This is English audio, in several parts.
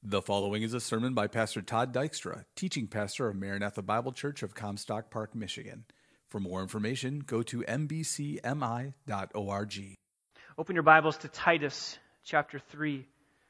The following is a sermon by Pastor Todd Dykstra, teaching pastor of Maranatha Bible Church of Comstock Park, Michigan. For more information, go to mbcmi.org. Open your Bibles to Titus chapter 3.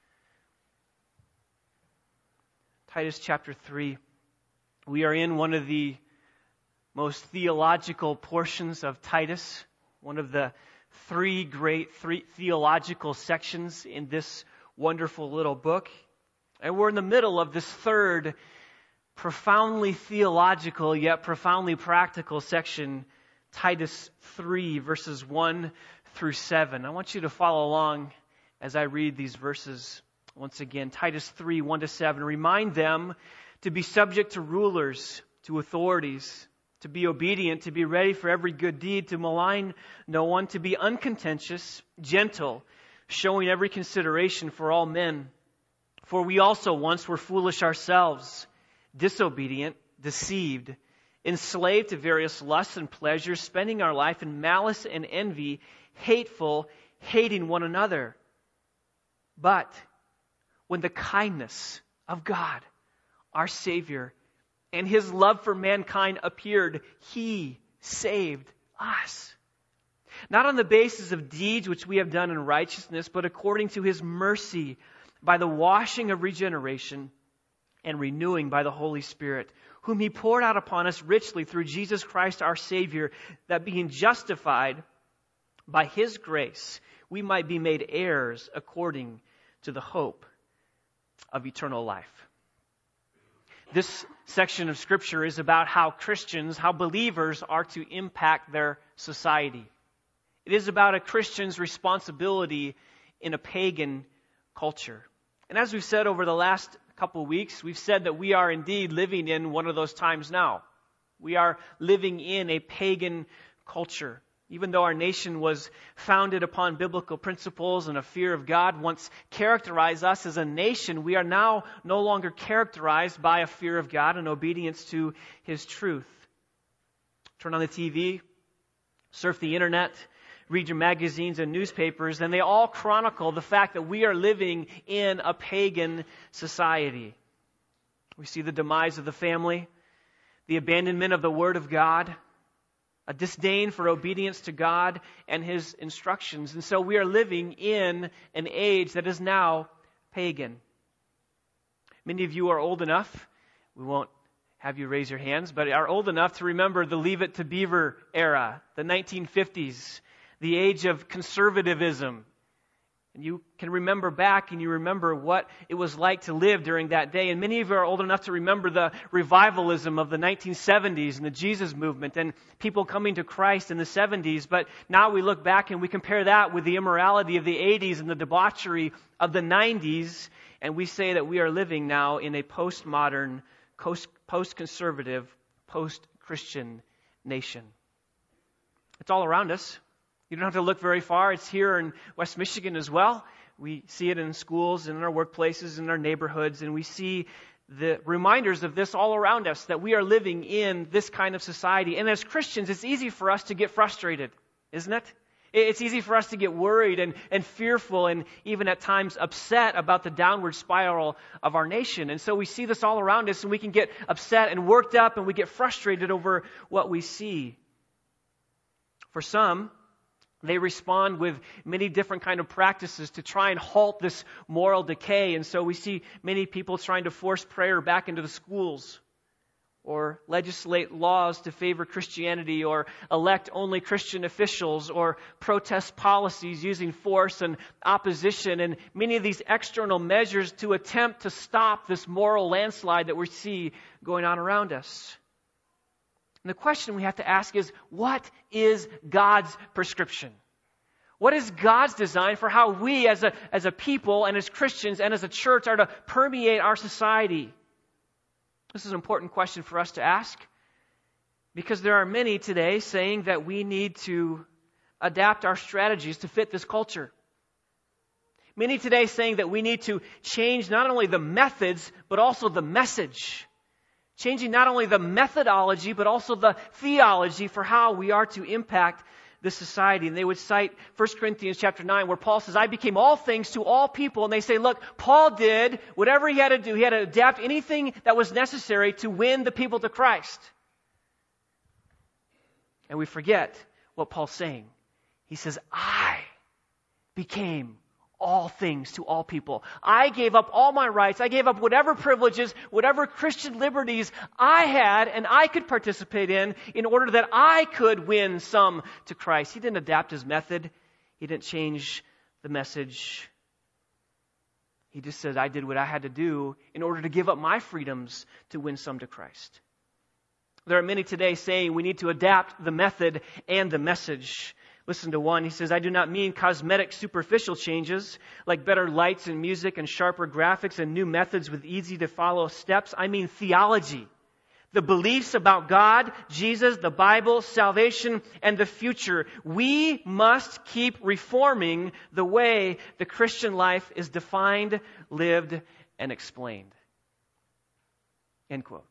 Titus chapter 3. We are in one of the most theological portions of Titus, one of the three theological sections in this wonderful little book. And we're in the middle of this third profoundly theological yet profoundly practical section, Titus 3, verses 1 through 7. I want you to follow along as I read these verses once again. Titus 3, 1 to 7. Remind them to be subject to rulers, to authorities, to be obedient, to be ready for every good deed, to malign no one, to be uncontentious, gentle, showing every consideration for all men. For we also once were foolish ourselves, disobedient, deceived, enslaved to various lusts and pleasures, spending our life in malice and envy, hateful, hating one another. But when the kindness of God, our Savior, and His love for mankind appeared, He saved us. Not on the basis of deeds which we have done in righteousness, but according to His mercy, by the washing of regeneration and renewing by the Holy Spirit, whom He poured out upon us richly through Jesus Christ our Savior, that being justified by His grace, we might be made heirs according to the hope of eternal life. This section of Scripture is about how Christians, how believers are to impact their society. It is about a Christian's responsibility in a pagan culture. And as we've said over the last couple of weeks, we've said that we are indeed living in one of those times now. We are living in a pagan culture. Even though our nation was founded upon biblical principles and a fear of God once characterized us as a nation, we are now no longer characterized by a fear of God and obedience to His truth. Turn on the TV, surf the internet, read your magazines and newspapers, and they all chronicle the fact that we are living in a pagan society. We see the demise of the family, the abandonment of the Word of God, a disdain for obedience to God and His instructions. And so we are living in an age that is now pagan. Many of you are old enough, we won't have you raise your hands, but are old enough to remember the Leave It to Beaver era, the 1950s, the age of conservatism. And you can remember back and you remember what it was like to live during that day. And many of you are old enough to remember the revivalism of the 1970s and the Jesus movement and people coming to Christ in the 70s. But now we look back and we compare that with the immorality of the 80s and the debauchery of the 90s. And we say that we are living now in a postmodern, post-conservative, post-Christian nation. It's all around us. You don't have to look very far. It's here in West Michigan as well. We see it in schools, in our workplaces, in our neighborhoods, and we see the reminders of this all around us, that we are living in this kind of society. And as Christians, it's easy for us to get frustrated, isn't it? It's easy for us to get worried and fearful and even at times upset about the downward spiral of our nation. And so we see this all around us, and we can get upset and worked up, and we get frustrated over what we see. For some, they respond with many different kind of practices to try and halt this moral decay. And so we see many people trying to force prayer back into the schools, or legislate laws to favor Christianity, or elect only Christian officials, or protest policies using force and opposition, and many of these external measures to attempt to stop this moral landslide that we see going on around us. And the question we have to ask is, what is God's prescription? What is God's design for how we as a people and as Christians and as a church are to permeate our society? This is an important question for us to ask, because there are many today saying that we need to adapt our strategies to fit this culture. Many today saying that we need to change not only the methods, but also the message. Changing not only the methodology, but also the theology for how we are to impact this society. And they would cite 1 Corinthians chapter 9, where Paul says, I became all things to all people. And they say, look, Paul did whatever he had to do. He had to adapt anything that was necessary to win the people to Christ. And we forget what Paul's saying. He says, I became all things to all people. I gave up all my rights. I gave up whatever privileges, whatever Christian liberties I had and I could participate in order that I could win some to Christ. He didn't adapt his method. He didn't change the message. He just said, I did what I had to do in order to give up my freedoms to win some to Christ. There are many today saying we need to adapt the method and the message. Listen to one. He says, I do not mean cosmetic, superficial changes like better lights and music and sharper graphics and new methods with easy-to-follow steps. I mean theology. The beliefs about God, Jesus, the Bible, salvation, and the future. We must keep reforming the way the Christian life is defined, lived, and explained. End quote.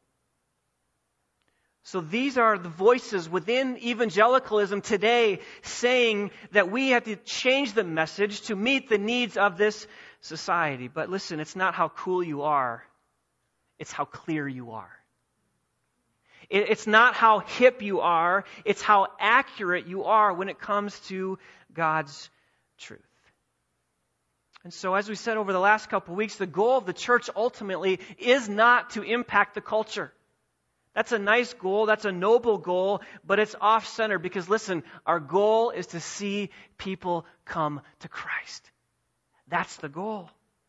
So these are the voices within evangelicalism today saying that we have to change the message to meet the needs of this society. But listen, it's not how cool you are. It's how clear you are. It's not how hip you are. It's how accurate you are when it comes to God's truth. And so as we said over the last couple of weeks, the goal of the church ultimately is not to impact the culture. That's a nice goal, that's a noble goal, but it's off-center because listen, our goal is to see people come to Christ. That's the goal.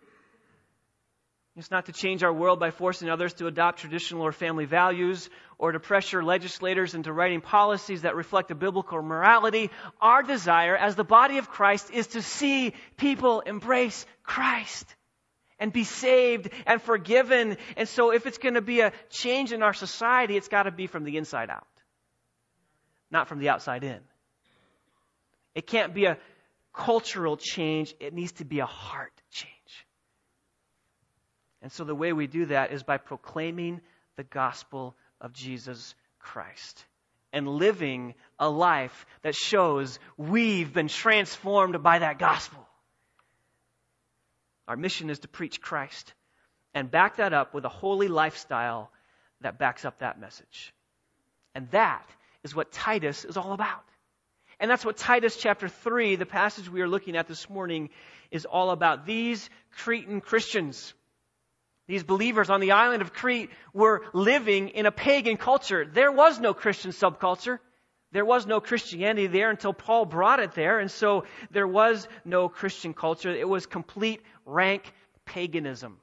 It's not to change our world by forcing others to adopt traditional or family values or to pressure legislators into writing policies that reflect a biblical morality. Our desire as the body of Christ is to see people embrace Christ and be saved and forgiven. And so if it's going to be a change in our society, it's got to be from the inside out, not from the outside in. It can't be a cultural change. It needs to be a heart change. And so the way we do that is by proclaiming the gospel of Jesus Christ and living a life that shows we've been transformed by that gospel. Our mission is to preach Christ and back that up with a holy lifestyle that backs up that message. And that is what Titus is all about. And that's what Titus chapter 3, the passage we are looking at this morning, is all about. These Cretan Christians, these believers on the island of Crete, were living in a pagan culture. There was no Christian subculture. There was no Christianity there until Paul brought it there. And so there was no Christian culture. It was complete rank paganism.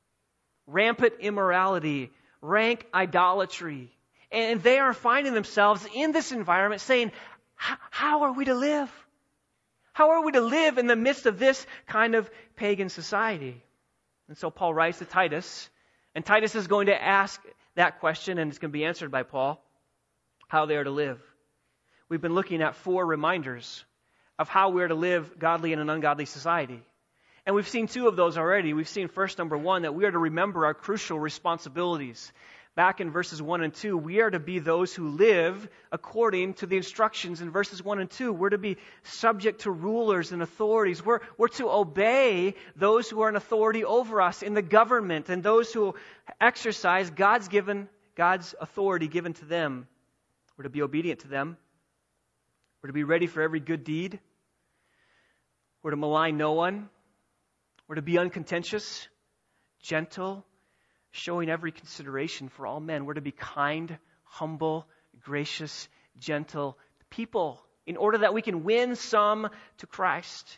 Rampant immorality. Rank idolatry. And they are finding themselves in this environment saying, how are we to live? How are we to live in the midst of this kind of pagan society? And so Paul writes to Titus. And Titus is going to ask that question, and it's going to be answered by Paul, how they are to live. We've been looking at 4 reminders of how we're to live godly in an ungodly society. And we've seen 2 of those already. We've seen first, number 1, that we are to remember our crucial responsibilities. Back in verses 1 and 2, we are to be those who live according to the instructions in verses 1 and 2. We're to be subject to rulers and authorities. We're to obey those who are in authority over us in the government and those who exercise God's authority given to them. We're to be obedient to them. We're to be ready for every good deed. We're to malign no one. We're to be uncontentious, gentle, showing every consideration for all men. We're to be kind, humble, gracious, gentle people in order that we can win some to Christ.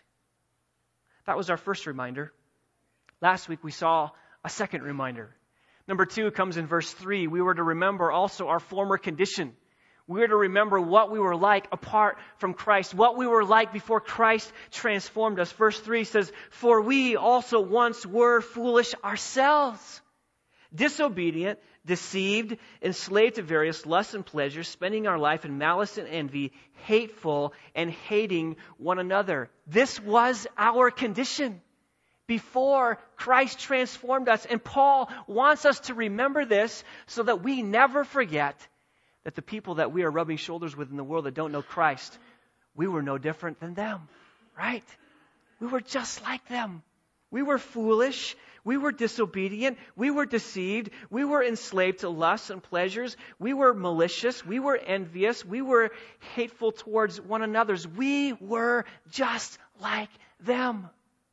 That was our first reminder. Last week we saw a second reminder. Number 2 comes in verse 3. We were to remember also our former condition. We're to remember what we were like apart from Christ, what we were like before Christ transformed us. Verse 3 says, for we also once were foolish ourselves, disobedient, deceived, enslaved to various lusts and pleasures, spending our life in malice and envy, hateful and hating one another. This was our condition before Christ transformed us. And Paul wants us to remember this so that we never forget that the people that we are rubbing shoulders with in the world that don't know Christ we were no different than them, right? We were just like them. We were foolish. We were disobedient. We were deceived. We were enslaved to lusts and pleasures. We were malicious. We were envious. We were hateful towards one another. We were just like them.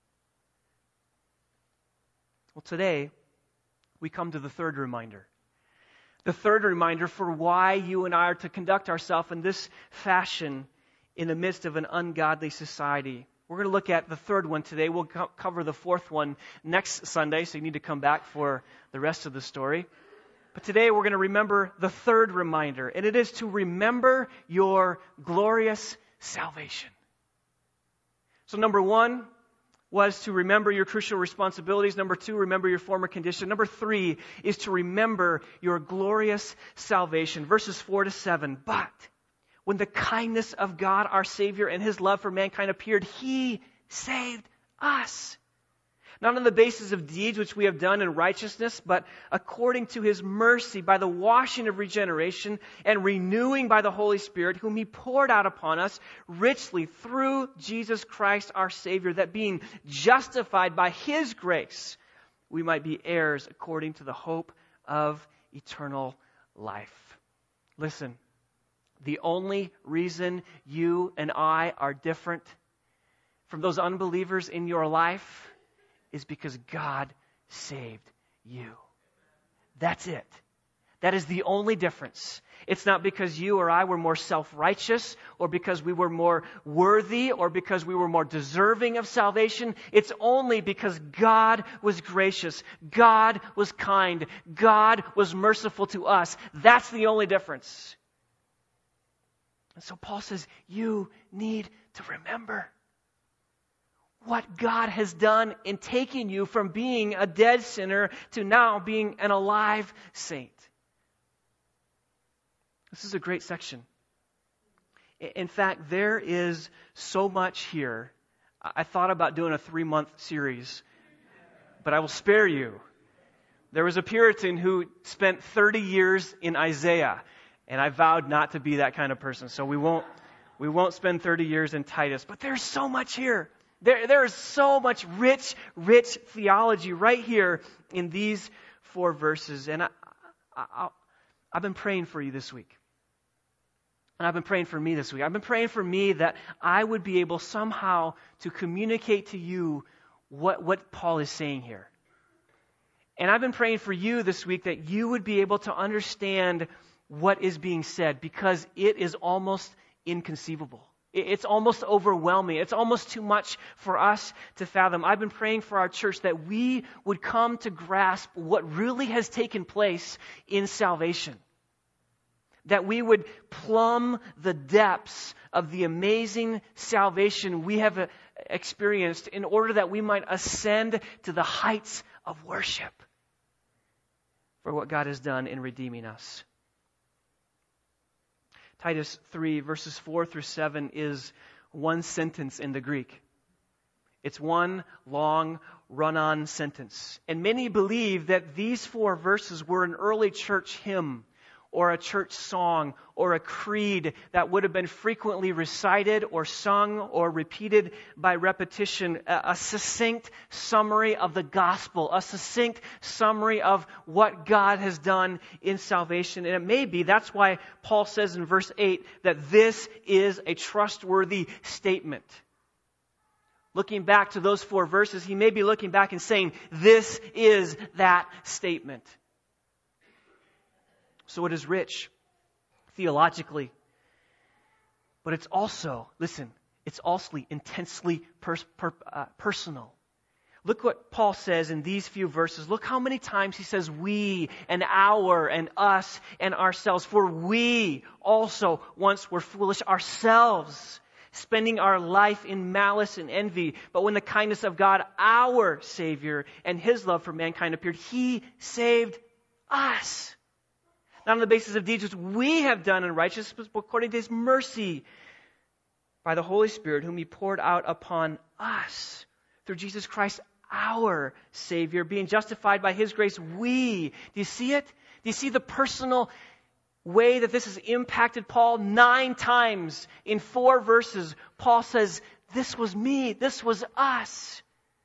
Well, today, we come to the third reminder. The third reminder for why you and I are to conduct ourselves in this fashion in the midst of an ungodly society. We're going to look at the third one today. We'll cover the fourth one next Sunday, so you need to come back for the rest of the story. But today we're going to remember the third reminder, and it is to remember your glorious salvation. So number one was to remember your crucial responsibilities. Number two, remember your former condition. Number three is to remember your glorious salvation. Verses 4-7. But when the kindness of God, our Savior, and His love for mankind appeared, He saved us. Not on the basis of deeds which we have done in righteousness, but according to His mercy by the washing of regeneration and renewing by the Holy Spirit, whom He poured out upon us richly through Jesus Christ our Savior, that being justified by His grace, we might be heirs according to the hope of eternal life. Listen. The only reason you and I are different from those unbelievers in your life is because God saved you. That's it. That is the only difference. It's not because you or I were more self-righteous or because we were more worthy or because we were more deserving of salvation. It's only because God was gracious. God was kind. God was merciful to us. That's the only difference. And so Paul says, you need to remember what God has done in taking you from being a dead sinner to now being an alive saint. This is a great section. In fact, there is so much here. I thought about doing a 3-month series, but I will spare you. There was a Puritan who spent 30 years in Isaiah. And I vowed not to be that kind of person. So we won't spend 30 years in Titus. But there's so much here. There is so much rich theology right here in these 4 verses. And I've been praying for you this week. And I've been praying for me this week. I've been praying for me that I would be able somehow to communicate to you what Paul is saying here. And I've been praying for you this week that you would be able to understand what is being said, because it is almost inconceivable. It's almost overwhelming. It's almost too much for us to fathom. I've been praying for our church that we would come to grasp what really has taken place in salvation. That we would plumb the depths of the amazing salvation we have experienced in order that we might ascend to the heights of worship for what God has done in redeeming us. Titus 3, verses 4-7 is one sentence in the Greek. It's one long, run-on sentence. And many believe that these 4 verses were an early church hymn or a church song or a creed that would have been frequently recited or sung or repeated by repetition, a succinct summary of the gospel, a succinct summary of what God has done in salvation. And it may be, that's why Paul says in verse 8 that this is a trustworthy statement. Looking back to those 4 verses, he may be looking back and saying, this is that statement. So it is rich theologically, but it's also, listen, it's also intensely personal. Look what Paul says in these few verses. Look how many times he says we and our and us and ourselves. For we also once were foolish ourselves, spending our life in malice and envy. But when the kindness of God, our Savior, and His love for mankind appeared, He saved us. Not on the basis of deeds which we have done in righteousness, but according to His mercy by the Holy Spirit, whom He poured out upon us through Jesus Christ, our Savior, being justified by His grace. Do you see it? Do you see the personal way that this has impacted Paul 9 times in 4 verses. Paul says, this was me, this was us.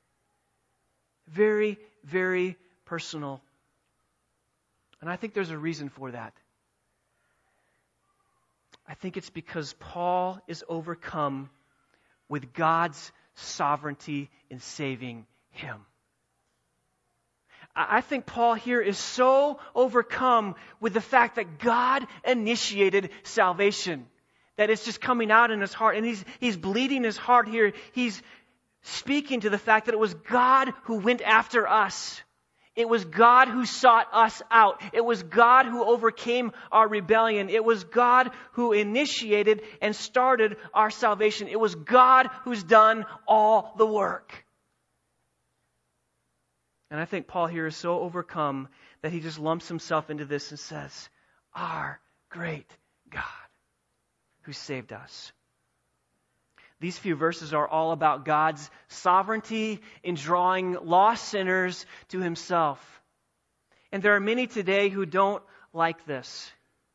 Very, very personal. And I think there's a reason for that. I think it's because Paul is overcome with God's sovereignty in saving him. I think Paul here is so overcome with the fact that God initiated salvation, that it's just coming out in his heart, and he's bleeding his heart here. He's speaking to the fact that it was God who went after us. It was God who sought us out. It was God who overcame our rebellion. It was God who initiated and started our salvation. It was God who's done all the work. And I think Paul here is so overcome that he just lumps himself into this and says, our great God who saved us. These few verses are all about God's sovereignty in drawing lost sinners to himself. And there are many today who don't like this.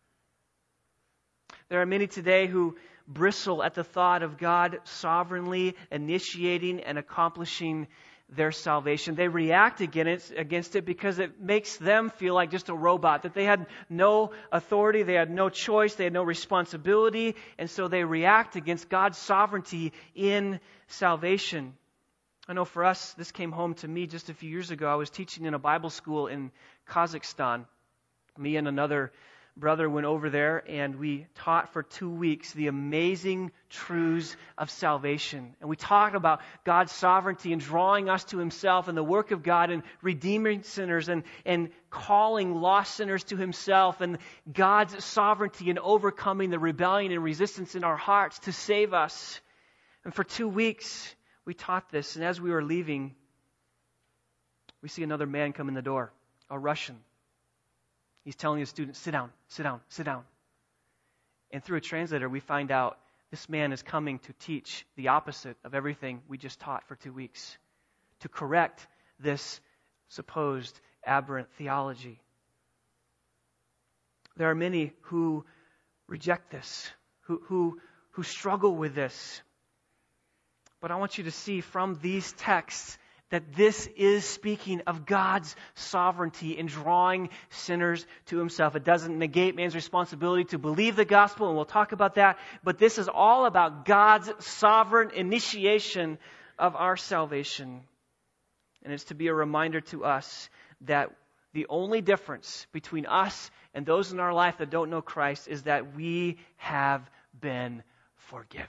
There are many today who bristle at the thought of God sovereignly initiating and accomplishing their salvation. They react against it because it makes them feel like just a robot, that they had no authority, they had no choice, they had no responsibility, and so they react against God's sovereignty in salvation. I know for us, this came home to me just a few years ago. I was teaching in a Bible school in Kazakhstan. Me and another brother went over there and we taught for 2 weeks the amazing truths of salvation. And we talked about God's sovereignty and drawing us to himself and the work of God and redeeming sinners and calling lost sinners to himself and God's sovereignty in overcoming the rebellion and resistance in our hearts to save us. And for 2 weeks we taught this, and as we were leaving, we see another man come in the door, a Russian. He's telling his students, sit down, sit down, sit down. And through a translator, we find out this man is coming to teach the opposite of everything we just taught for 2 weeks, to correct this supposed aberrant theology. There are many who reject this, who struggle with this. But I want you to see from these texts that this is speaking of God's sovereignty in drawing sinners to himself. It doesn't negate man's responsibility to believe the gospel, and we'll talk about that. But this is all about God's sovereign initiation of our salvation. And it's to be a reminder to us that the only difference between us and those in our life that don't know Christ is that we have been forgiven.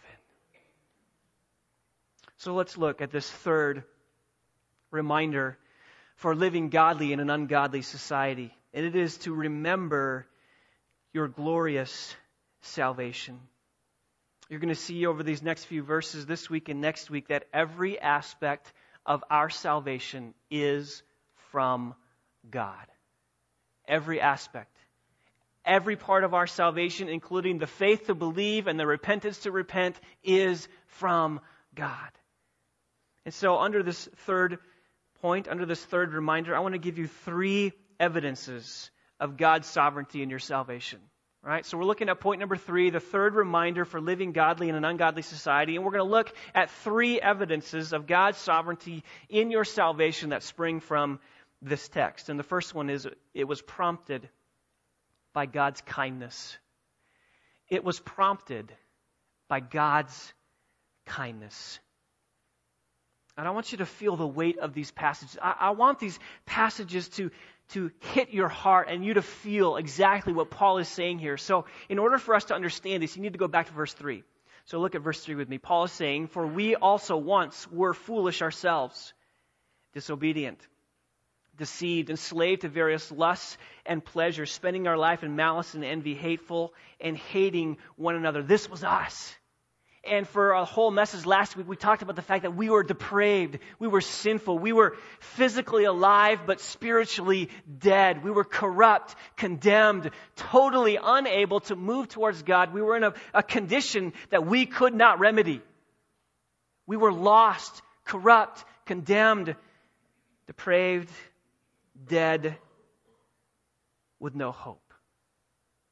So let's look at this third reminder for living godly in an ungodly society. And it is to remember your glorious salvation. You're going to see over these next few verses this week and next week that every aspect of our salvation is from God. Every aspect. Every part of our salvation, including the faith to believe and the repentance to repent, is from God. And so under this third point, under this third reminder, I want to give you 3 evidences of God's sovereignty in your salvation. All right? So we're looking at point number 3, the third reminder for living godly in an ungodly society. And we're going to look at 3 evidences of God's sovereignty in your salvation that spring from this text. And the first one is it was prompted by God's kindness. It was prompted by God's kindness. And I want you to feel the weight of these passages. I want these passages to hit your heart and you to feel exactly what Paul is saying here. So in order for us to understand this, you need to go back to verse 3. So look at verse 3 with me. Paul is saying, "For we also once were foolish ourselves, disobedient, deceived, enslaved to various lusts and pleasures, spending our life in malice and envy, hateful and hating one another." This was us. And for a whole message last week, we talked about the fact that we were depraved, we were sinful, we were physically alive but spiritually dead. We were corrupt, condemned, totally unable to move towards God. We were in a condition that we could not remedy. We were lost, corrupt, condemned, depraved, dead, with no hope.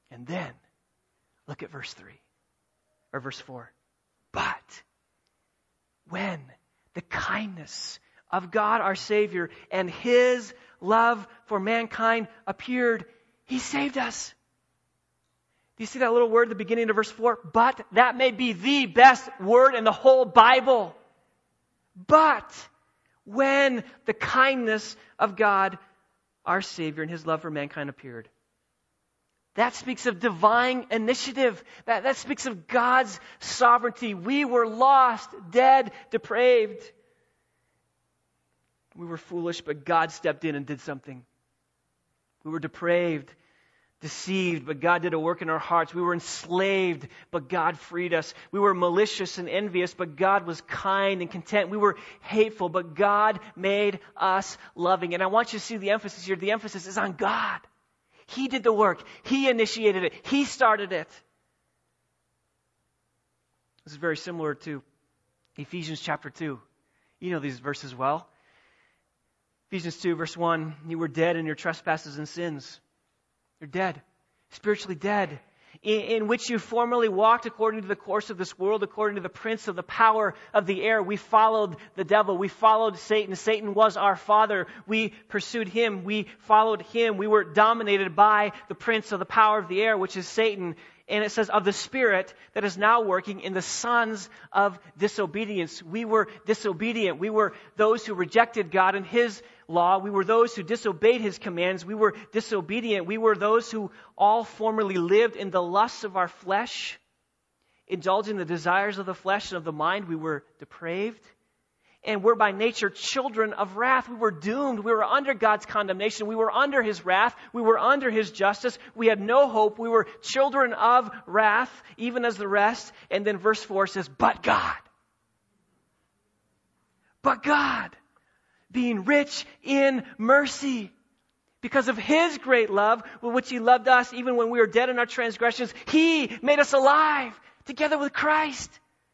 And then, look at verse 3, or verse 4. But when the kindness of God our Savior and His love for mankind appeared, He saved us. Do you see that little word at the beginning of verse 4? But, that may be the best word in the whole Bible. But, when the kindness of God our Savior and His love for mankind appeared. That speaks of divine initiative. That speaks of God's sovereignty. We were lost, dead, depraved. We were foolish, but God stepped in and did something. We were depraved, deceived, but God did a work in our hearts. We were enslaved, but God freed us. We were malicious and envious, but God was kind and content. We were hateful, but God made us loving. And I want you to see the emphasis here. The emphasis is on God. He did the work. He initiated it. He started it. This is very similar to Ephesians chapter 2. You know these verses well. Ephesians 2 verse 1, you were dead in your trespasses and sins. You're dead, spiritually dead, in which you formerly walked according to the course of this world, according to the prince of the power of the air. We followed the devil. We followed Satan. Satan was our father. We pursued him. We followed him. We were dominated by the prince of the power of the air, which is Satan. And it says, of the spirit that is now working in the sons of disobedience. We were disobedient. We were those who rejected God and His law. We were those who disobeyed His commands. We were disobedient. We were those who all formerly lived in the lusts of our flesh, indulging the desires of the flesh and of the mind. We were depraved. And we're by nature children of wrath. We were doomed. We were under God's condemnation. We were under His wrath. We were under His justice. We had no hope. We were children of wrath, even as the rest. And then verse 4 says, but God. But God, being rich in mercy, because of His great love, with which He loved us, even when we were dead in our transgressions, He made us alive together with Christ.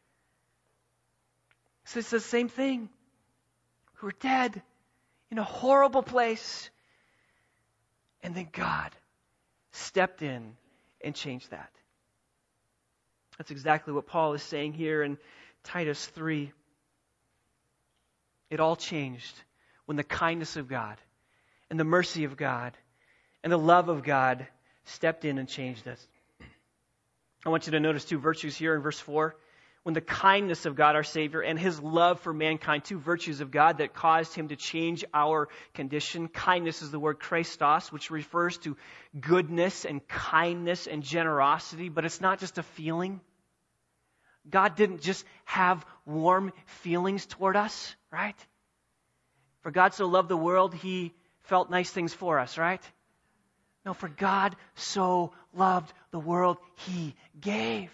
So it's the same thing. We were dead in a horrible place. And then God stepped in and changed that. That's exactly what Paul is saying here in Titus 3. It all changed when the kindness of God and the mercy of God and the love of God stepped in and changed us. I want you to notice two virtues here in verse 4. When the kindness of God our Savior and His love for mankind, two virtues of God that caused Him to change our condition. Kindness is the word Christos, which refers to goodness and kindness and generosity, but it's not just a feeling. God didn't just have warm feelings toward us, right? For God so loved the world, He felt nice things for us, right? No, for God so loved the world, He gave.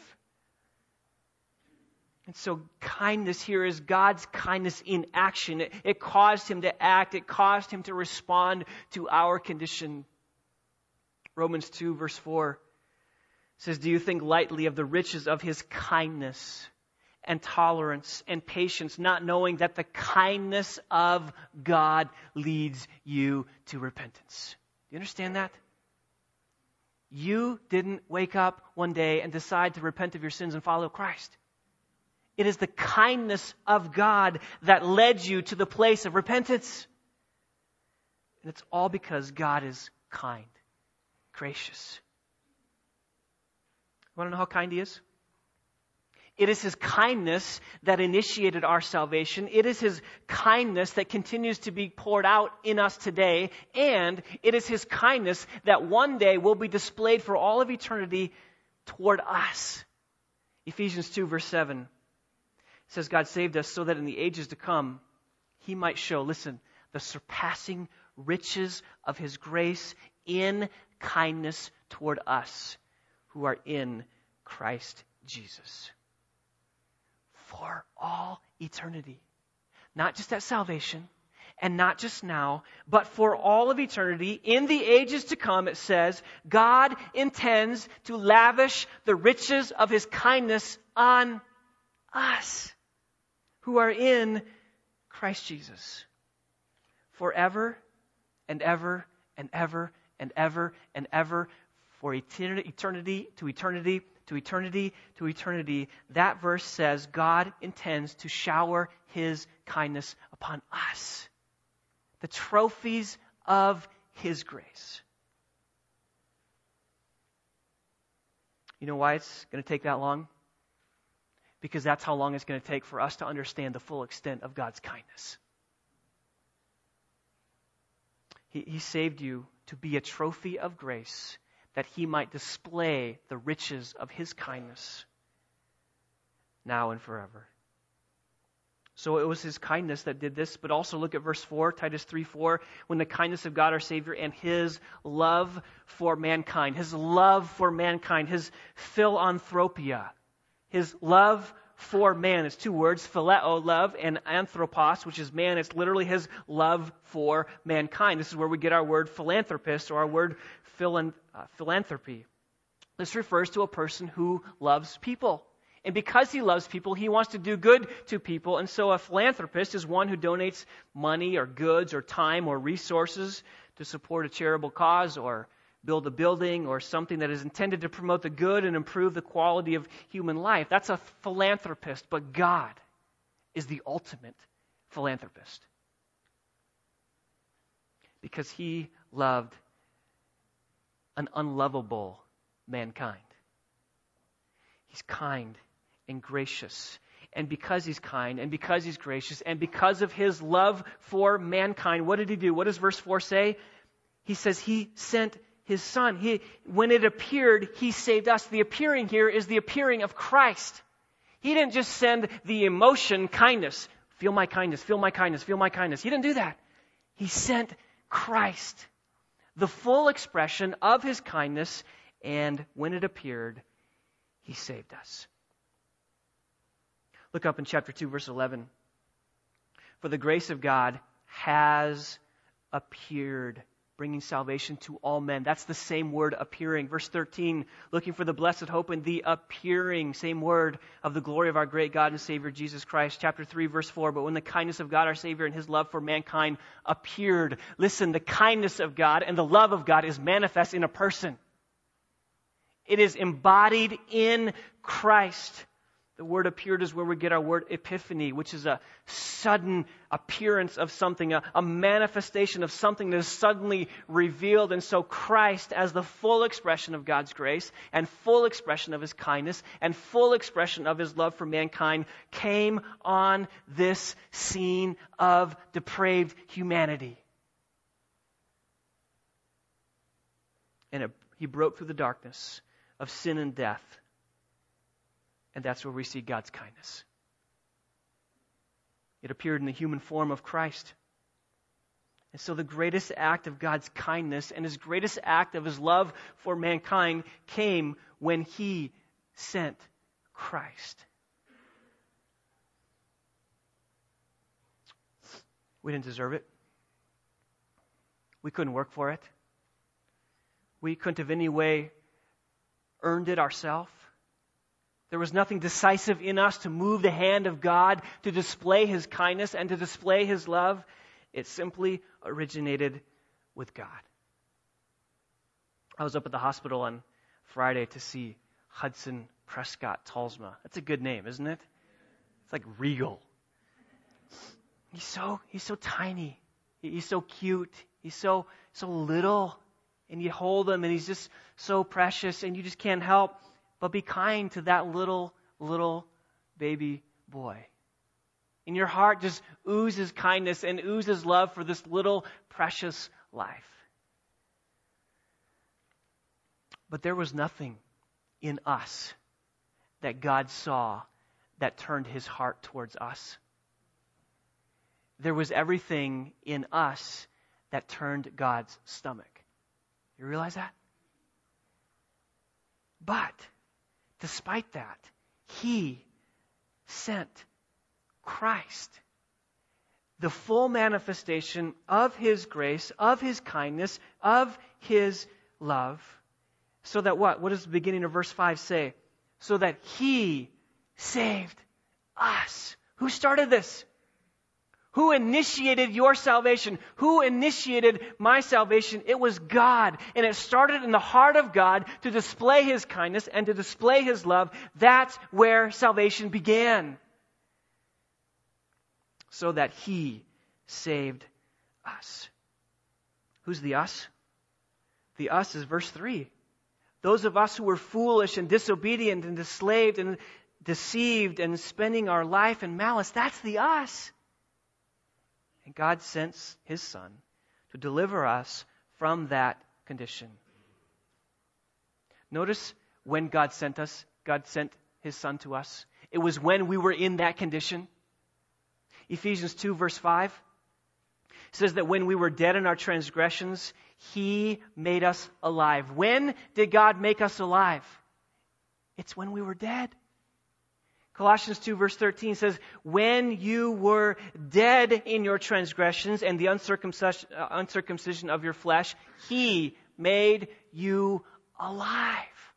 And so kindness here is God's kindness in action. It caused Him to act. It caused Him to respond to our condition. Romans 2 verse 4 says, do you think lightly of the riches of His kindness and tolerance and patience, not knowing that the kindness of God leads you to repentance? Do you understand that? You didn't wake up one day and decide to repent of your sins and follow Christ. It is the kindness of God that led you to the place of repentance. And it's all because God is kind, gracious. You want to know how kind He is? It is His kindness that initiated our salvation. It is His kindness that continues to be poured out in us today. And it is His kindness that one day will be displayed for all of eternity toward us. Ephesians 2 verse 7 says God saved us so that in the ages to come He might show, listen, the surpassing riches of His grace in kindness toward us who are in Christ Jesus. For all eternity. Not just at salvation, and not just now, but for all of eternity, in the ages to come, it says, God intends to lavish the riches of His kindness on us who are in Christ Jesus. Forever and ever and ever and ever and ever, for eternity to eternity to eternity to eternity. That verse says God intends to shower His kindness upon us. The trophies of His grace. You know why it's going to take that long? Because that's how long it's going to take for us to understand the full extent of God's kindness. He saved you to be a trophy of grace, that He might display the riches of His kindness now and forever. So it was His kindness that did this, but also look at verse 4, Titus 3:4, when the kindness of God our Savior and His love for mankind, His philanthropia, His love for man. It's two words, phileo, love, and anthropos, which is man. It's literally His love for mankind. This is where we get our word philanthropist or our word philanthropy. This refers to a person who loves people. And because he loves people, he wants to do good to people. And so a philanthropist is one who donates money or goods or time or resources to support a charitable cause or build a building or something that is intended to promote the good and improve the quality of human life. That's a philanthropist. But God is the ultimate philanthropist. Because He loved an unlovable mankind. He's kind and gracious. And because He's kind and because He's gracious and because of His love for mankind, what did He do? What does verse 4 say? He says He sent His Son. When it appeared, He saved us. The appearing here is the appearing of Christ. He didn't just send the emotion kindness. Feel my kindness, feel my kindness, feel my kindness. He didn't do that. He sent Christ, the full expression of His kindness, and when it appeared, He saved us. Look up in chapter 2, verse 11. For the grace of God has appeared, bringing salvation to all men. That's the same word, appearing. Verse 13, looking for the blessed hope and the appearing, same word, of the glory of our great God and Savior Jesus Christ. Chapter 3, verse 4, but when the kindness of God our Savior and His love for mankind appeared. Listen, the kindness of God and the love of God is manifest in a person. It is embodied in Christ. The word appeared is where we get our word epiphany, which is a sudden appearance of something, a manifestation of something that is suddenly revealed. And so Christ, as the full expression of God's grace and full expression of His kindness and full expression of His love for mankind, came on this scene of depraved humanity. And He broke through the darkness of sin and death. And that's where we see God's kindness. It appeared in the human form of Christ. And so the greatest act of God's kindness and His greatest act of His love for mankind came when He sent Christ. We didn't deserve it. We couldn't work for it. We couldn't have any way earned it ourselves. There was nothing decisive in us to move the hand of God to display His kindness and to display His love. It simply originated with God. I was up at the hospital on Friday to see Hudson Prescott Talsma. That's a good name, isn't it? It's like regal. He's so tiny. He's so cute. He's so little. And you hold him and he's just so precious and you just can't help but be kind to that little baby boy. And your heart just oozes kindness and oozes love for this little precious life. But there was nothing in us that God saw that turned His heart towards us. There was everything in us that turned God's stomach. You realize that? But despite that, He sent Christ, the full manifestation of His grace, of His kindness, of His love, so that what? What does the beginning of verse 5 say? So that He saved us. Who started this? Who initiated your salvation? Who initiated my salvation? It was God. And it started in the heart of God to display His kindness and to display His love. That's where salvation began. So that He saved us. Who's the us? The us is verse 3. Those of us who were foolish and disobedient and enslaved and deceived and spending our life in malice, that's the us. And God sent His Son to deliver us from that condition. Notice when God sent us, God sent His Son to us. It was when we were in that condition. Ephesians 2 verse 5 says that when we were dead in our transgressions, He made us alive. When did God make us alive? It's when we were dead. Colossians 2 verse 13 says, when you were dead in your transgressions and the uncircumcision of your flesh, He made you alive.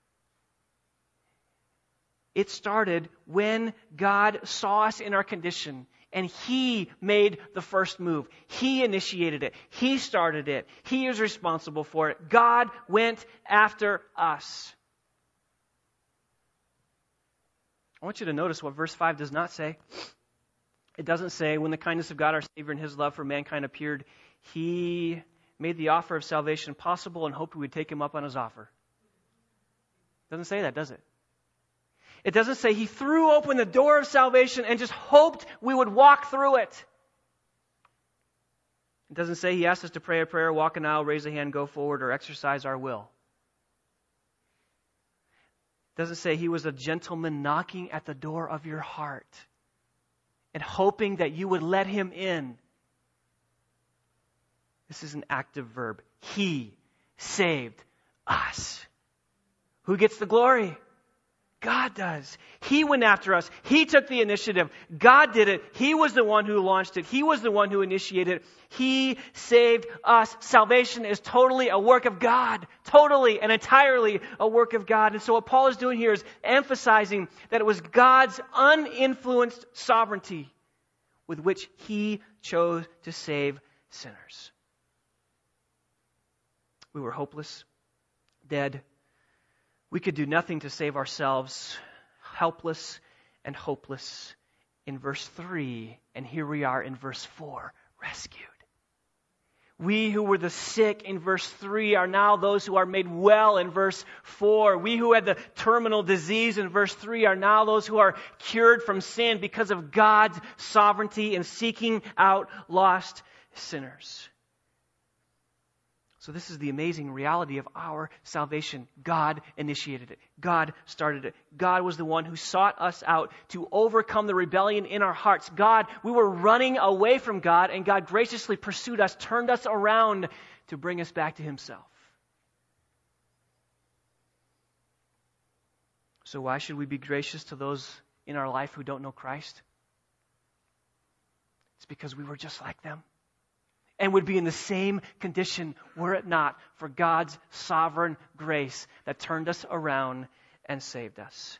It started when God saw us in our condition and He made the first move. He initiated it. He started it. He is responsible for it. God went after us. I want you to notice what verse 5 does not say. It doesn't say, when the kindness of God our Savior and His love for mankind appeared, He made the offer of salvation possible and hoped we would take Him up on His offer. It doesn't say that, does it? It doesn't say He threw open the door of salvation and just hoped we would walk through it. It doesn't say He asked us to pray a prayer, walk an aisle, raise a hand, go forward, or exercise our will. It doesn't say He was a gentleman knocking at the door of your heart and hoping that you would let Him in. This is an active verb. He saved us. Who gets the glory? God does. He went after us. He took the initiative. God did it. He was the one who launched it. He was the one who initiated it. He saved us. Salvation is totally a work of God. Totally and entirely a work of God. And so what Paul is doing here is emphasizing that it was God's uninfluenced sovereignty with which He chose to save sinners. We were hopeless, dead. We could do nothing to save ourselves, helpless and hopeless in verse 3. And here we are in verse 4, rescued. We who were the sick in verse 3 are now those who are made well in verse 4. We who had the terminal disease in verse 3 are now those who are cured from sin because of God's sovereignty in seeking out lost sinners. So this is the amazing reality of our salvation. God initiated it. God started it. God was the one who sought us out to overcome the rebellion in our hearts. We were running away from God, and God graciously pursued us, turned us around to bring us back to Himself. So why should we be gracious to those in our life who don't know Christ? It's because we were just like them. And would be in the same condition were it not for God's sovereign grace that turned us around and saved us.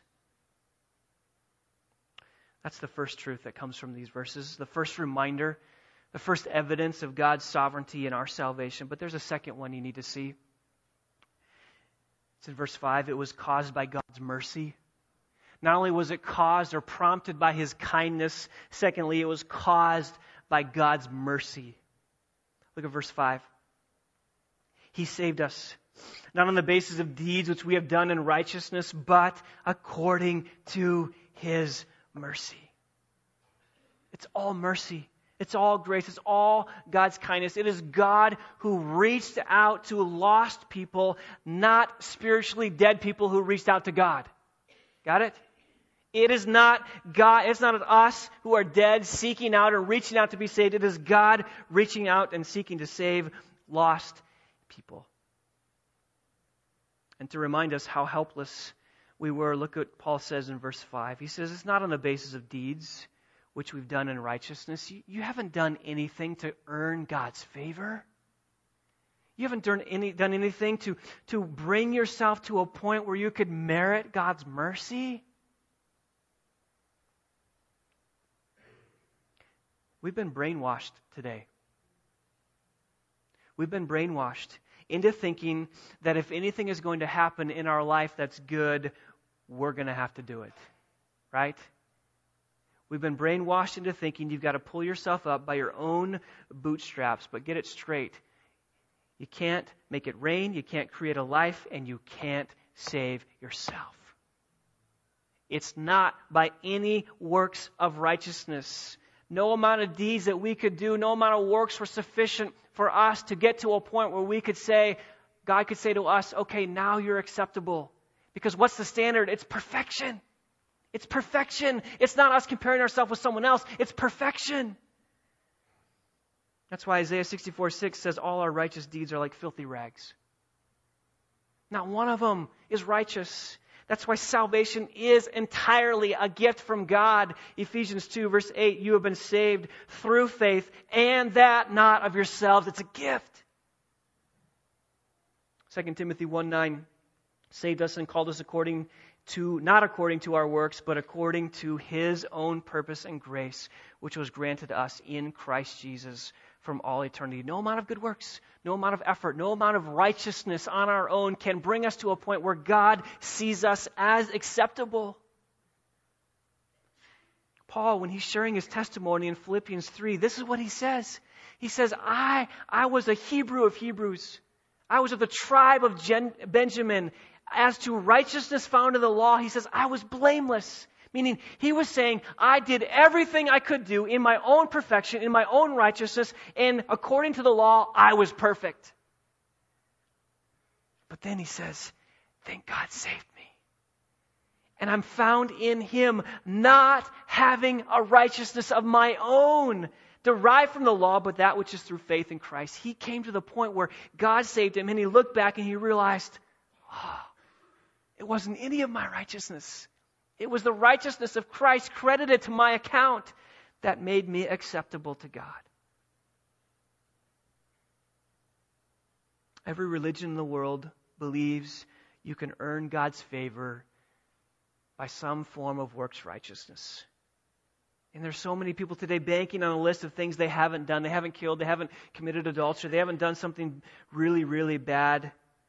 That's the first truth that comes from these verses. The first reminder, the first evidence of God's sovereignty in our salvation. But there's a second one you need to see. It's in verse 5. It was caused by God's mercy. Not only was it caused or prompted by His kindness, secondly, it was caused by God's mercy. Look at verse 5. He saved us, not on the basis of deeds which we have done in righteousness, but according to His mercy. It's all mercy. It's all grace. It's all God's kindness. It is God who reached out to lost people, not spiritually dead people who reached out to God. Got it? It is not God, it's not us who are dead seeking out or reaching out to be saved. It is God reaching out and seeking to save lost people. And to remind us how helpless we were, look what Paul says in verse 5. He says, it's not on the basis of deeds which we've done in righteousness. You haven't done anything to earn God's favor. You haven't done anything to bring yourself to a point where you could merit God's mercy. We've been brainwashed today. We've been brainwashed into thinking that if anything is going to happen in our life that's good, we're going to have to do it. Right? We've been brainwashed into thinking you've got to pull yourself up by your own bootstraps. But get it straight. You can't make it rain, you can't create a life, and you can't save yourself. It's not by any works of righteousness. No amount of deeds that we could do, no amount of works were sufficient for us to get to a point where we could say, God could say to us, okay, now you're acceptable. Because what's the standard? It's perfection. It's perfection. It's not us comparing ourselves with someone else. It's perfection. That's why Isaiah 64:6 says all our righteous deeds are like filthy rags. Not one of them is righteous. That's why salvation is entirely a gift from God. Ephesians 2 verse 8, you have been saved through faith, and that not of yourselves. It's a gift. 2 Timothy 1:9 saved us and called us not according to our works, but according to His own purpose and grace, which was granted us in Christ Jesus from all eternity. No amount of good works, no amount of effort, no amount of righteousness on our own can bring us to a point where God sees us as acceptable. Paul, when he's sharing his testimony in Philippians 3, this is what he says. He says, I was a Hebrew of Hebrews. I was of the tribe of Benjamin. As to righteousness found in the law, he says, I was blameless. Meaning, he was saying, I did everything I could do in my own perfection, in my own righteousness, and according to the law, I was perfect. But then he says, thank God saved me. And I'm found in Him, not having a righteousness of my own, derived from the law, but that which is through faith in Christ. He came to the point where God saved him, and he looked back and he realized, it wasn't any of my righteousness. It was the righteousness of Christ credited to my account that made me acceptable to God. Every religion in the world believes you can earn God's favor by some form of works righteousness. And there's so many people today banking on a list of things they haven't done. They haven't killed, they haven't committed adultery, they haven't done something really, really bad.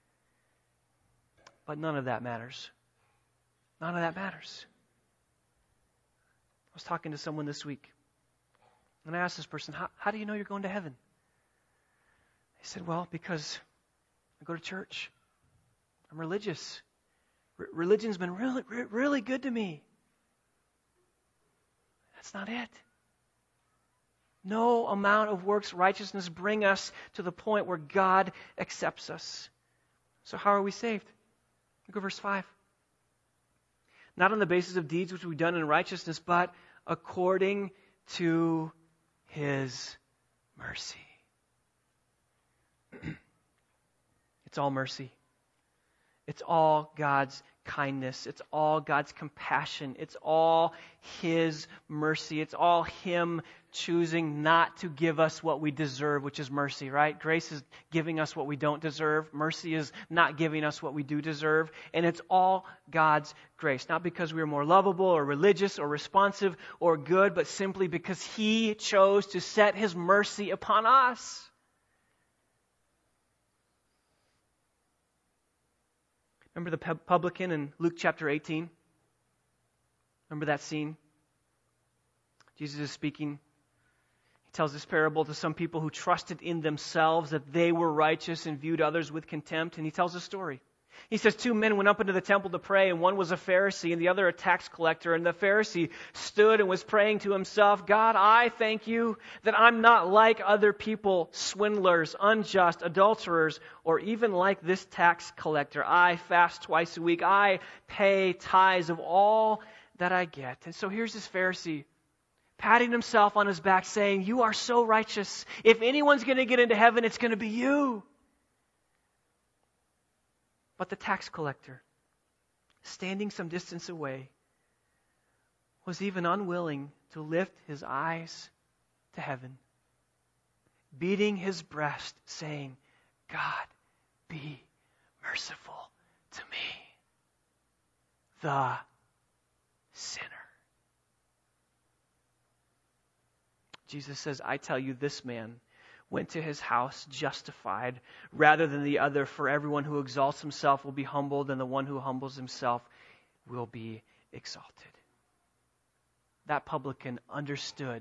But none of that matters. None of that matters. I was talking to someone this week, and I asked this person, how do you know you're going to heaven? He said, well, because I go to church. I'm religious. Religion's been really, really good to me. That's not it. No amount of works righteousness bring us to the point where God accepts us. So how are we saved? Look at verse 5. Not on the basis of deeds which we've done in righteousness, but according to His mercy. It's all mercy. It's all God's kindness. It's all God's compassion. It's all His mercy. It's all Him choosing not to give us what we deserve, which is mercy, right? Grace is giving us what we don't deserve. Mercy is not giving us what we do deserve. And it's all God's grace. Not because we are more lovable or religious or responsive or good, but simply because He chose to set His mercy upon us. Remember the publican in Luke chapter 18? Remember that scene? Jesus is speaking. He tells this parable to some people who trusted in themselves that they were righteous and viewed others with contempt. And he tells a story. He says 2 men went up into the temple to pray, and one was a Pharisee and the other a tax collector. And the Pharisee stood and was praying to himself, God, I thank you that I'm not like other people, swindlers, unjust, adulterers, or even like this tax collector. I fast twice a week. I pay tithes of all that I get. And so here's this Pharisee patting himself on his back saying, you are so righteous. If anyone's going to get into heaven, it's going to be you. But the tax collector, standing some distance away, was even unwilling to lift his eyes to heaven, beating his breast, saying, God, be merciful to me, the sinner. Jesus says, I tell you, this man went to his house justified rather than the other, for everyone who exalts himself will be humbled, and the one who humbles himself will be exalted. That publican understood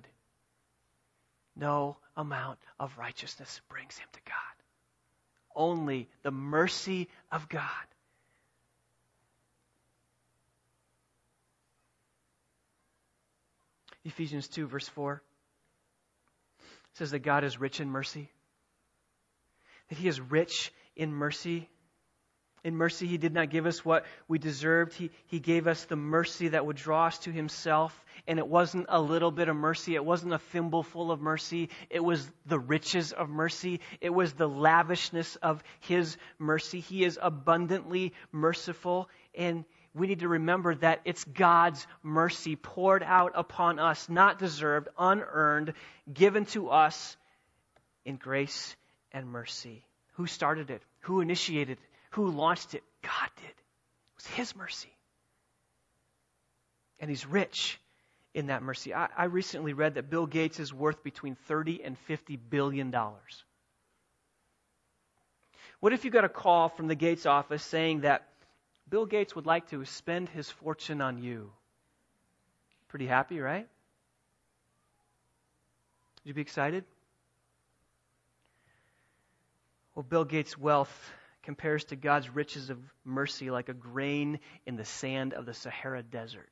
no amount of righteousness brings him to God. Only the mercy of God. Ephesians 2, verse 4 says that God is rich in mercy. That He is rich in mercy. In mercy, He did not give us what we deserved. He gave us the mercy that would draw us to Himself. And it wasn't a little bit of mercy. It wasn't a thimbleful of mercy. It was the riches of mercy. It was the lavishness of His mercy. He is abundantly merciful. And we need to remember that it's God's mercy poured out upon us, not deserved, unearned, given to us in grace and mercy. Who started it? Who initiated it? Who launched it? God did. It was His mercy. And He's rich in that mercy. I recently read that Bill Gates is worth between $30 and $50 billion. What if you got a call from the Gates office saying that Bill Gates would like to spend his fortune on you? Pretty happy, right? Would you be excited? Well, Bill Gates' wealth compares to God's riches of mercy like a grain in the sand of the Sahara Desert.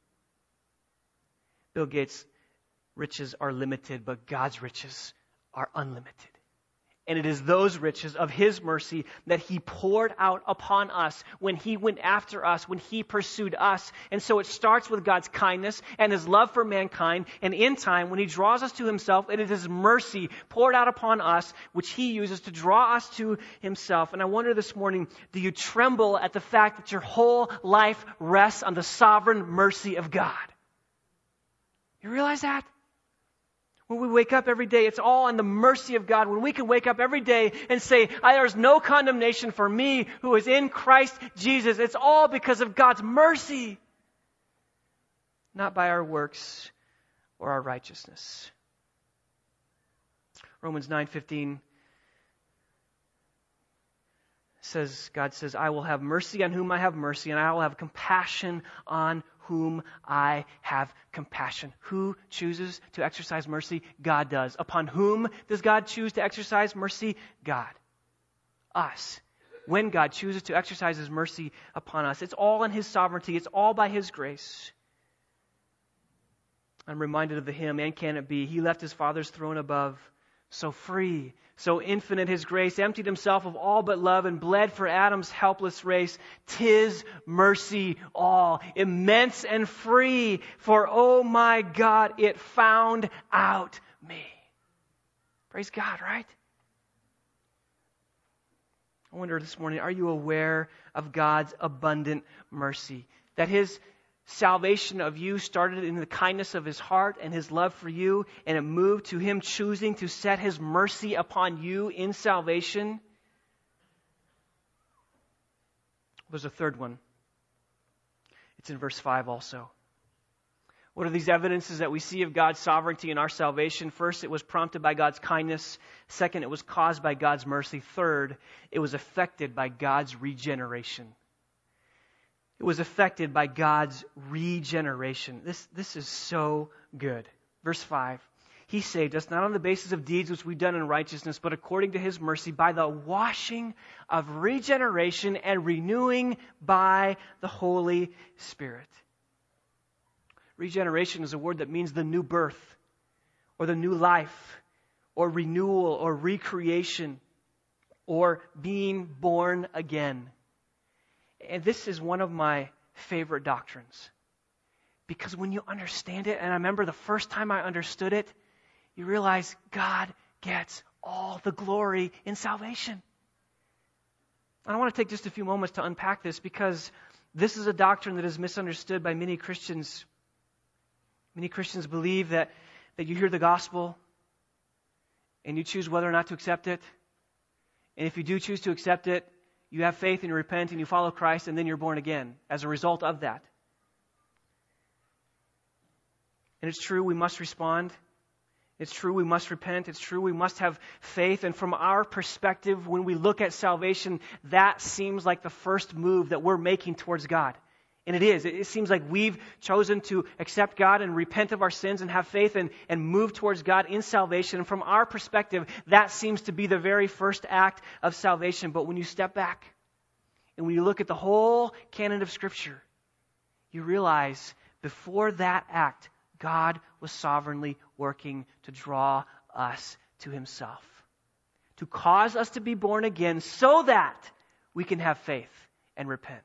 Bill Gates' riches are limited, but God's riches are unlimited. And it is those riches of His mercy that He poured out upon us when He went after us, when He pursued us. And so it starts with God's kindness and His love for mankind. And in time, when He draws us to Himself, it is His mercy poured out upon us, which He uses to draw us to Himself. And I wonder this morning, do you tremble at the fact that your whole life rests on the sovereign mercy of God? You realize that? When we wake up every day, it's all in the mercy of God. When we can wake up every day and say, there's no condemnation for me who is in Christ Jesus. It's all because of God's mercy. Not by our works or our righteousness. Romans 9:15 says, God says, I will have mercy on whom I have mercy, and I will have compassion on whom I have compassion. Who chooses to exercise mercy? God does. Upon whom does God choose to exercise mercy? God. Us. When God chooses to exercise His mercy upon us. It's all in His sovereignty. It's all by His grace. I'm reminded of the hymn, And Can It Be? He left His Father's throne above, so free, so infinite His grace, emptied Himself of all but love and bled for Adam's helpless race. 'Tis mercy all, immense and free, for oh my God, it found out me. Praise God, right? I wonder this morning, are you aware of God's abundant mercy? That His salvation of you started in the kindness of His heart and His love for you, and it moved to Him choosing to set His mercy upon you in salvation. There's a third one. It's in verse 5 also. What are these evidences that we see of God's sovereignty in our salvation? First, it was prompted by God's kindness. Second, it was caused by God's mercy. Third, it was affected by God's regeneration. It was affected by God's regeneration. This is so good. Verse 5. He saved us not on the basis of deeds which we've done in righteousness, but according to His mercy by the washing of regeneration and renewing by the Holy Spirit. Regeneration is a word that means the new birth, or the new life, or renewal, or recreation, or being born again. And this is one of my favorite doctrines. Because when you understand it, and I remember the first time I understood it, you realize God gets all the glory in salvation. And I want to take just a few moments to unpack this, because this is a doctrine that is misunderstood by many Christians. Many Christians believe that you hear the gospel and you choose whether or not to accept it. And if you do choose to accept it, you have faith and you repent and you follow Christ, and then you're born again as a result of that. And it's true, we must respond It's true we must repent. It's true we must have faith. And from our perspective, when we look at salvation, that seems like the first move that we're making towards God. And it is. It seems like we've chosen to accept God and repent of our sins and have faith and move towards God in salvation. And from our perspective, that seems to be the very first act of salvation. But when you step back and when you look at the whole canon of Scripture, you realize before that act, God was sovereignly working to draw us to Himself, to cause us to be born again so that we can have faith and repent.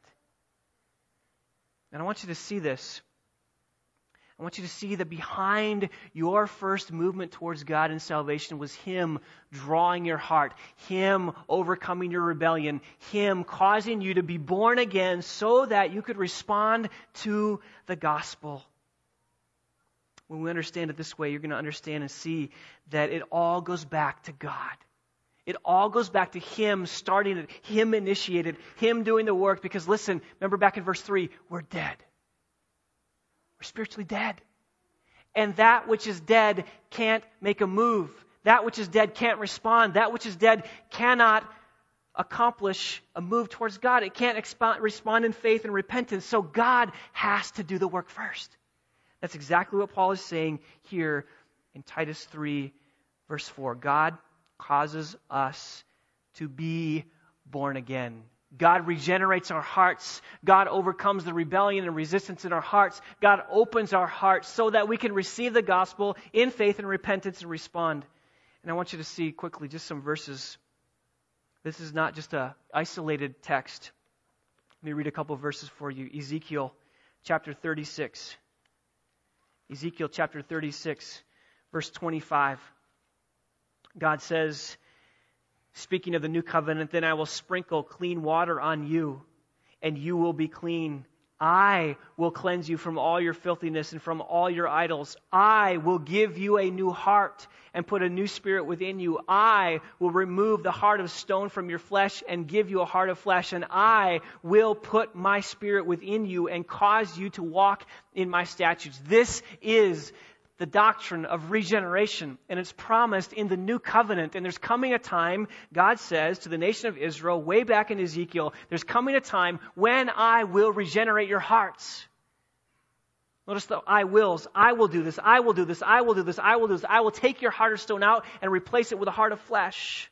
And I want you to see this. I want you to see that behind your first movement towards God in salvation was Him drawing your heart, Him overcoming your rebellion, Him causing you to be born again so that you could respond to the gospel. When we understand it this way, you're going to understand and see that it all goes back to God. It all goes back to Him starting it, Him initiated, Him doing the work. Because listen, remember back in verse 3, we're dead. We're spiritually dead. And that which is dead can't make a move. That which is dead can't respond. That which is dead cannot accomplish a move towards God. It can't respond in faith and repentance. So God has to do the work first. That's exactly what Paul is saying here in Titus 3, verse 4. God causes us to be born again. God regenerates our hearts. God overcomes the rebellion and resistance in our hearts. God opens our hearts so that we can receive the gospel in faith and repentance and respond. And I want you to see quickly just some verses. This is not just an isolated text. Let me read a couple of verses for you. Ezekiel chapter 36. Ezekiel chapter 36, verse 25. God says, speaking of the new covenant, then I will sprinkle clean water on you, and you will be clean. I will cleanse you from all your filthiness and from all your idols. I will give you a new heart and put a new spirit within you. I will remove the heart of stone from your flesh and give you a heart of flesh. And I will put my spirit within you and cause you to walk in my statutes. This is the doctrine of regeneration, and it's promised in the new covenant. And there's coming a time, God says to the nation of Israel, way back in Ezekiel, there's coming a time when I will regenerate your hearts. Notice the I wills. I will do this. I will do this. I will do this. I will do this. I will take your heart of stone out and replace it with a heart of flesh.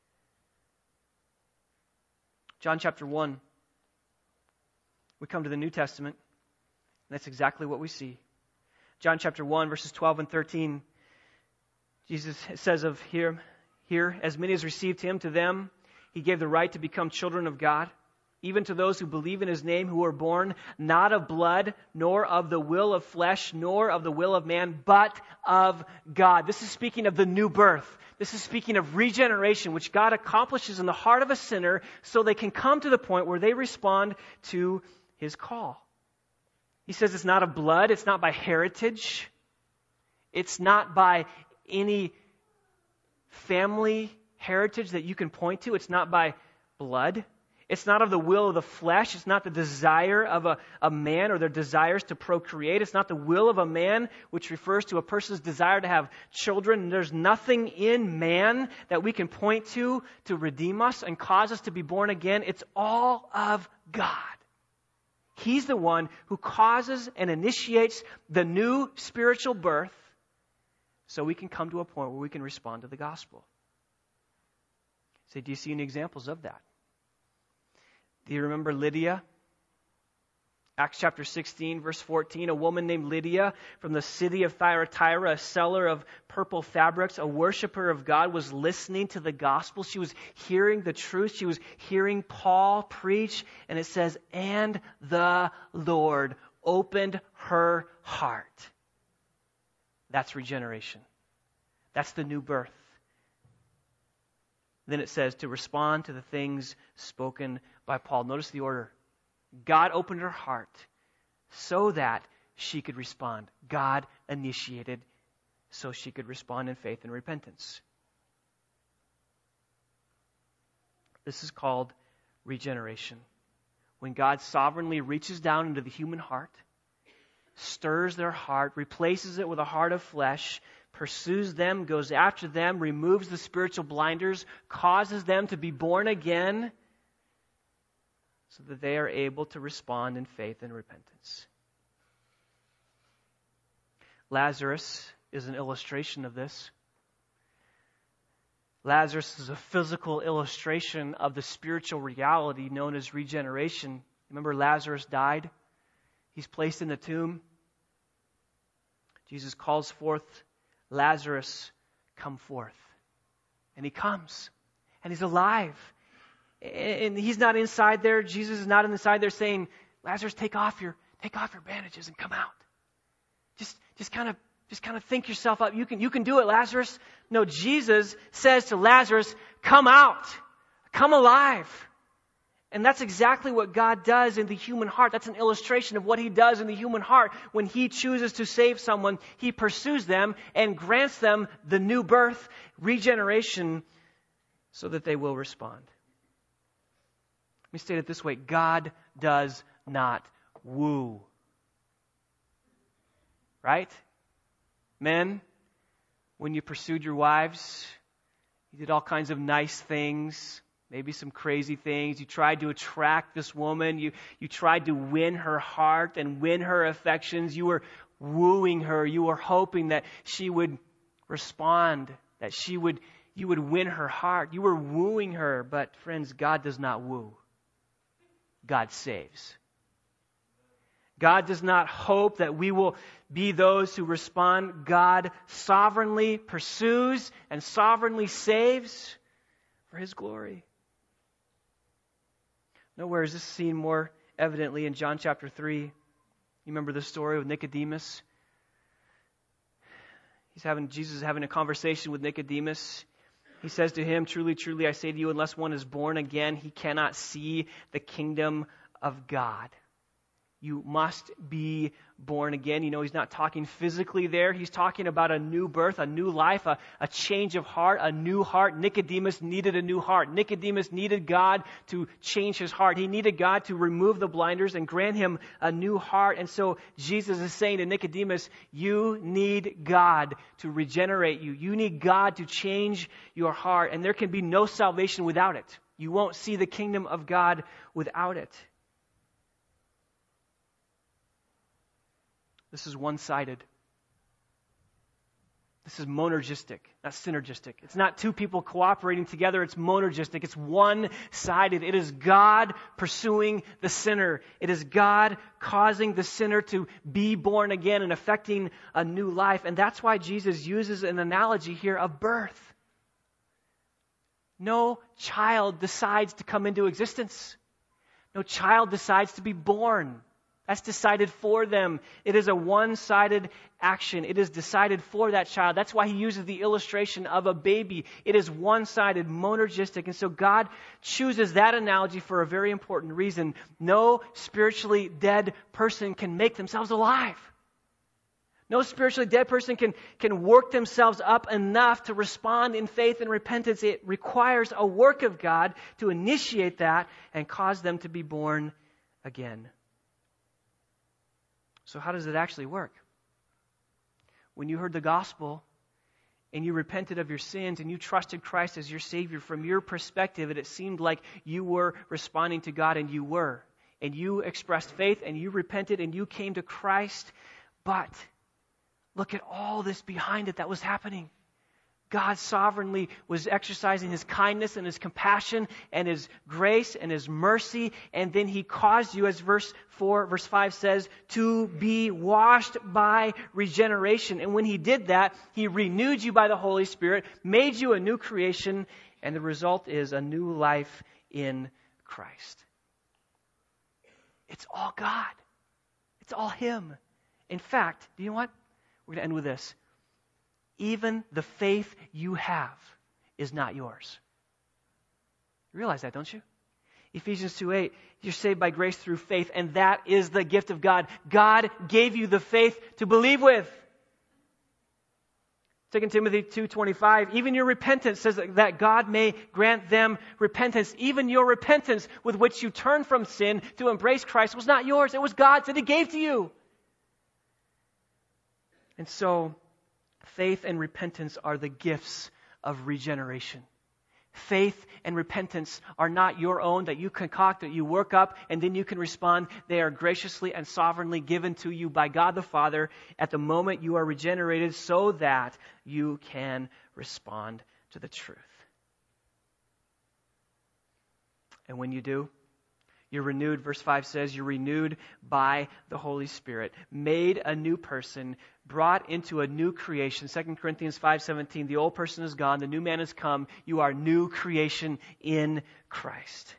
John chapter 1. We come to the New Testament, and that's exactly what we see. John chapter 1, verses 12 and 13, Jesus says of here, as many as received Him, to them He gave the right to become children of God, even to those who believe in His name, who were born not of blood, nor of the will of flesh, nor of the will of man, but of God. This is speaking of the new birth. This is speaking of regeneration, which God accomplishes in the heart of a sinner so they can come to the point where they respond to His call. He says it's not of blood, it's not by heritage, it's not by any family heritage that you can point to, it's not by blood, it's not of the will of the flesh, it's not the desire of a man or their desires to procreate, it's not the will of a man, which refers to a person's desire to have children. There's nothing in man that we can point to redeem us and cause us to be born again. It's all of God. He's the one who causes and initiates the new spiritual birth so we can come to a point where we can respond to the gospel. Say, do you see any examples of that? Do you remember Lydia? Acts chapter 16, verse 14, a woman named Lydia from the city of Thyatira, a seller of purple fabrics, a worshiper of God, was listening to the gospel. She was hearing the truth. She was hearing Paul preach. And it says, and the Lord opened her heart. That's regeneration. That's the new birth. Then it says to respond to the things spoken by Paul. Notice the order. God opened her heart so that she could respond. God initiated so she could respond in faith and repentance. This is called regeneration. When God sovereignly reaches down into the human heart, stirs their heart, replaces it with a heart of flesh, pursues them, goes after them, removes the spiritual blinders, causes them to be born again so that they are able to respond in faith and repentance. Lazarus is an illustration of this. Lazarus is a physical illustration of the spiritual reality known as regeneration. Remember, Lazarus died. He's placed in the tomb. Jesus calls forth, Lazarus, come forth. And he comes. And he's alive. And he's not inside there. Jesus is not inside there saying, Lazarus, take off your bandages and come out. Just kind of think yourself up. You can do it, Lazarus. No, Jesus says to Lazarus, come out. Come alive. And that's exactly what God does in the human heart. That's an illustration of what He does in the human heart. When He chooses to save someone, He pursues them and grants them the new birth, regeneration, so that they will respond. Let me state it this way. God does not woo. Right? Men, when you pursued your wives, you did all kinds of nice things, maybe some crazy things. You tried to attract this woman. You tried to win her heart and win her affections. You were wooing her. You were hoping that she would respond, that you would win her heart. You were wooing her. But friends, God does not woo. God saves. God does not hope that we will be those who respond. God sovereignly pursues and sovereignly saves for His glory. Nowhere is this seen more evidently in John chapter 3. You remember the story with Nicodemus? Jesus is having a conversation with Nicodemus. He says to him, truly, truly, I say to you, unless one is born again, he cannot see the kingdom of God. You must be born again. You know, he's not talking physically there. He's talking about a new birth, a new life, a change of heart, a new heart. Nicodemus needed a new heart. Nicodemus needed God to change his heart. He needed God to remove the blinders and grant him a new heart. And so Jesus is saying to Nicodemus, you need God to regenerate you. You need God to change your heart. And there can be no salvation without it. You won't see the kingdom of God without it. This is one-sided. This is monergistic, not synergistic. It's not two people cooperating together. It's monergistic. It's one-sided. It is God pursuing the sinner. It is God causing the sinner to be born again and affecting a new life. And that's why Jesus uses an analogy here of birth. No child decides to come into existence. No child decides to be born. That's decided for them. It is a one-sided action. It is decided for that child. That's why he uses the illustration of a baby. It is one-sided, monergistic. And so God chooses that analogy for a very important reason. No spiritually dead person can make themselves alive. No spiritually dead person can work themselves up enough to respond in faith and repentance. It requires a work of God to initiate that and cause them to be born again. So how does it actually work? When you heard the gospel and you repented of your sins and you trusted Christ as your Savior, from your perspective, it seemed like you were responding to God, and you were. And you expressed faith and you repented and you came to Christ. But look at all this behind it that was happening. God sovereignly was exercising His kindness and His compassion and His grace and His mercy. And then He caused you, as verse 5 says, to be washed by regeneration. And when He did that, He renewed you by the Holy Spirit, made you a new creation, and the result is a new life in Christ. It's all God. It's all Him. In fact, do you know what? We're going to end with this. Even the faith you have is not yours. You realize that, don't you? Ephesians 2:8, you're saved by grace through faith, and that is the gift of God. God gave you the faith to believe with. 2 Timothy 2:25, even your repentance says that God may grant them repentance. Even your repentance with which you turn from sin to embrace Christ was not yours. It was God's that He gave to you. And so, Faith and repentance are the gifts of regeneration. Faith and repentance are not your own that you concoct, that you work up, and then you can respond. They are graciously and sovereignly given to you by God the Father at the moment you are regenerated so that you can respond to the truth. And when you do, you're renewed. Verse 5 says you're renewed by the Holy Spirit, made a new person, brought into a new creation. 2 Corinthians 5:17, the old person is gone, the new man has come. You are new creation in Christ.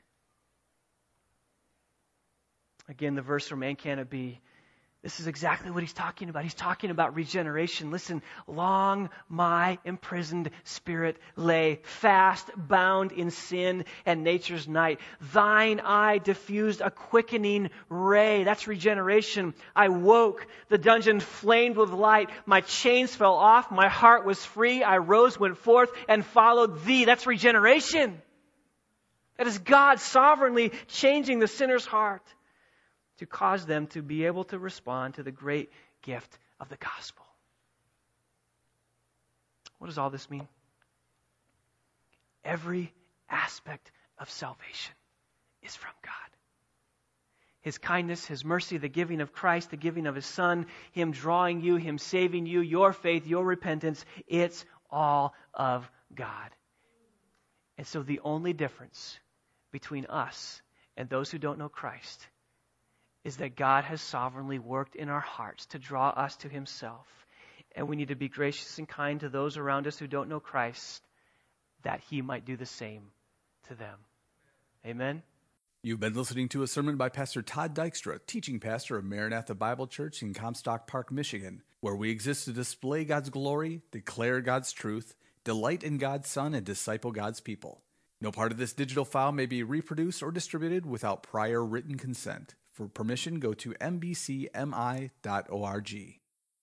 Again, the verse from And Can It Be? This is exactly what he's talking about. He's talking about regeneration. Listen, long my imprisoned spirit lay, fast bound in sin and nature's night. Thine eye diffused a quickening ray. That's regeneration. I woke, the dungeon flamed with light. My chains fell off, my heart was free. I rose, went forth, and followed thee. That's regeneration. That is God sovereignly changing the sinner's heart to cause them to be able to respond to the great gift of the gospel. What does all this mean? Every aspect of salvation is from God. His kindness, His mercy, the giving of Christ, the giving of His Son, Him drawing you, Him saving you, your faith, your repentance, it's all of God. And so the only difference between us and those who don't know Christ is that God has sovereignly worked in our hearts to draw us to Himself. And we need to be gracious and kind to those around us who don't know Christ, that He might do the same to them. Amen? You've been listening to a sermon by Pastor Todd Dykstra, teaching pastor of Maranatha Bible Church in Comstock Park, Michigan, where we exist to display God's glory, declare God's truth, delight in God's Son, and disciple God's people. No part of this digital file may be reproduced or distributed without prior written consent. For permission, go to mbcmi.org.